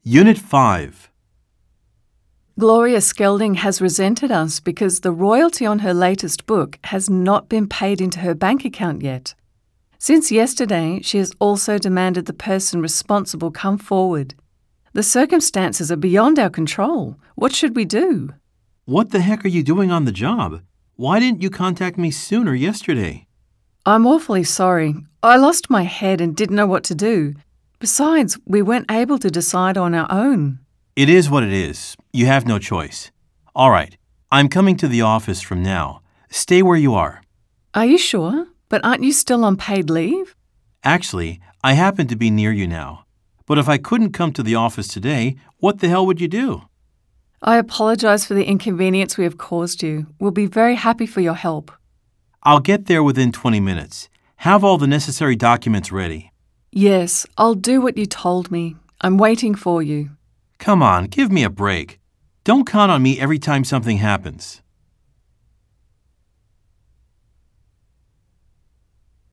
Unit 5. Gloria Skelding has resented us because the royalty on her latest book has not been paid into her bank account yet. Since yesterday, she has also demanded the person responsible come forward. The circumstances are beyond our control. What should we do? What the heck are you doing on the job? Why didn't you contact me sooner yesterday? I'm awfully sorry. I lost my head and didn't know what to do. Besides, we weren't able to decide on our own. It is what it is. You have no choice. All right, I'm coming to the office from now. Stay where you are. Are you sure? But aren't you still on paid leave? Actually, I happen to be near you now. But if I couldn't come to the office today, what the hell would you do? I apologize for the inconvenience we have caused you. We'll be very happy for your help. I'll get there within 20 minutes. Have all the necessary documents ready. Yes, I'll do what you told me. I'm waiting for you. Come on, give me a break. Don't count on me every time something happens.